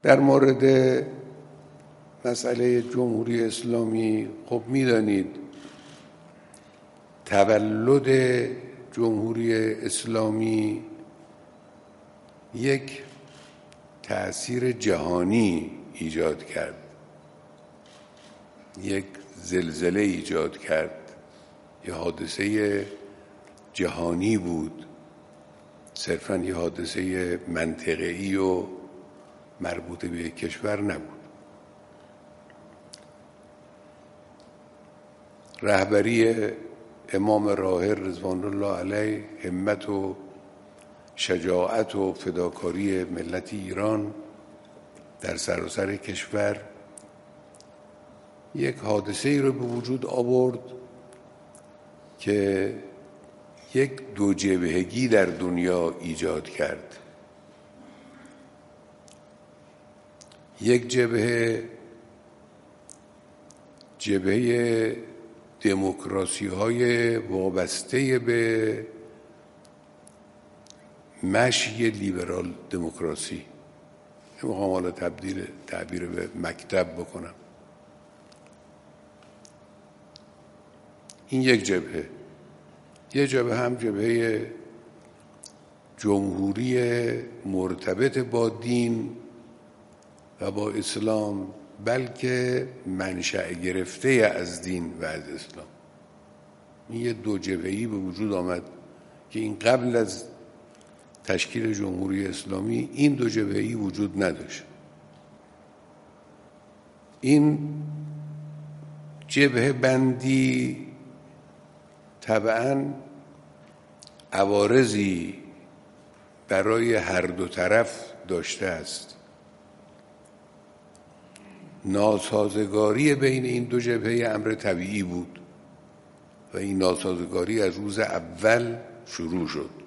در مورد مسئله جمهوری اسلامی خب میدانید تولد جمهوری اسلامی یک تأثیر جهانی ایجاد کرد، یک زلزله ایجاد کرد، یه حادثه جهانی بود، صرفاً یه حادثه منطقه‌ای و مربوط به یک کشور نبود. رهبری امام راحل رضوان الله علیه، همت و شجاعت و فداکاری ملت ایران در سراسر کشور یک حادثه ای رو به وجود آورد که یک دو جبهگی در دنیا ایجاد کرد. یک جبهه دموکراسی های وابسته به مشی لیبرال دموکراسی، نمیخوام حالا تعبیر به مکتب بکنم. این یک جبهه. یه جبهه هم جبهه جمهوری مرتبط با دین و با اسلام، بلکه منشأ گرفته از دین و از اسلام. این یه دو جبهه‌ای به وجود آمد که این قبل از تشکیل جمهوری اسلامی این دو جبهه‌ای وجود نداشت. این جبهه بندی طبعاً عوارضی برای هر دو طرف داشته است. ناسازگاری بین این دو جبهه امر طبیعی بود و این ناسازگاری از روز اول شروع شد.